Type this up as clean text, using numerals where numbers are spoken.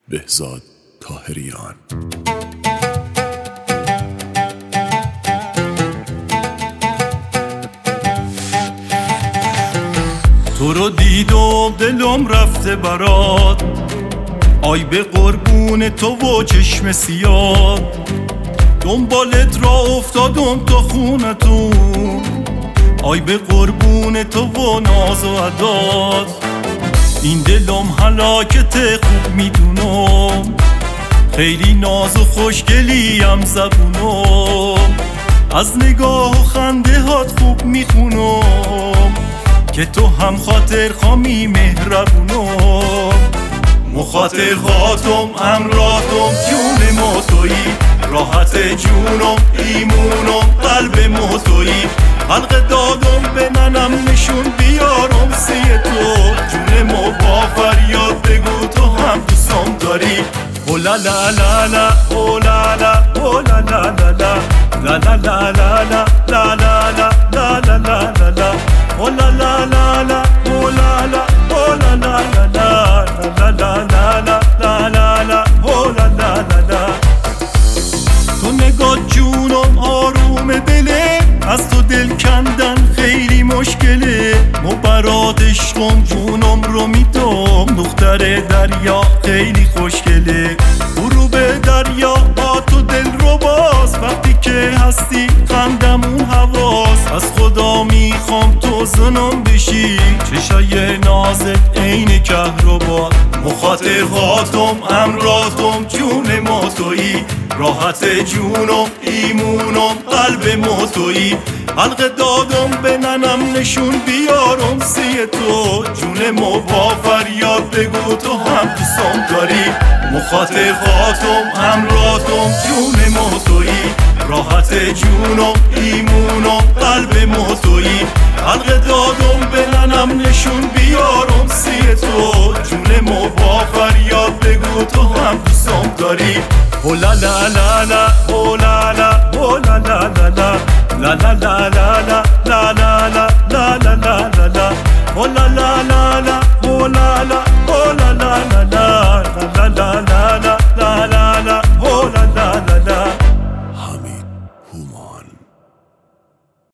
بهزاد طاهریان. تو رو دیدم دلم رفته برات، آی به قربون تو و چشم سیاه، دنبالت را افتادم تا خونتون، آی به قربون تو و ناز و عداد. این دلم هلاکت خوب میدونم، خیلی ناز و خوشگلیم زبونم، از نگاه و خنده هات خوب میخونم که تو هم خاطر خامی مهربونم. مخاطر خاطم امراتم جون موتویی، راحت جونم ایمونم قلب موتویی، حلقه دادم به ننم نشون بیارم سی تو، جون مو با فریاد بگو تو هم دوستم داری. او لا لا لا لا او لا لا او لا لا لا لا لا لا لا لا لا لا لا لا لا لا لا او لا لا لا لا او لا لا او لا لا لا لا لا لا لا لا لا او لا لا لا لا. تو نگاه جونم آروم دله، از تو دل کندن خیلی مشکله، مبرات عشقم جونم رو میدم، دختر دریا خیلی خوشگله، برو به دریا با تو دل رو باز، وقتی که هستی خندمون حواس، از خدا میخوام تو زنم بشی، چشای نازت عین کهربا، مخاطر هاتم امراتم جون موتویی، راحت جونم ایمونم قلب موتویی، حلقه دادم به ننم نشون بیارم سی تو، جون مو با فریاد بگو تو هم دوستم داری. مخاطر خاطم امراتم جون موتویی، راحت جونم ایمونم قلب موتویی، حلقه دادم به ننم نشون بیارم سی تو، جون مو با فریاد بگو تو هم دوستم داری. او لا لا لا لا او لا لا او لا لا لا لا لا لا لا لا لا لا لا لا لا لا لا او لا لا لا لا او لا لا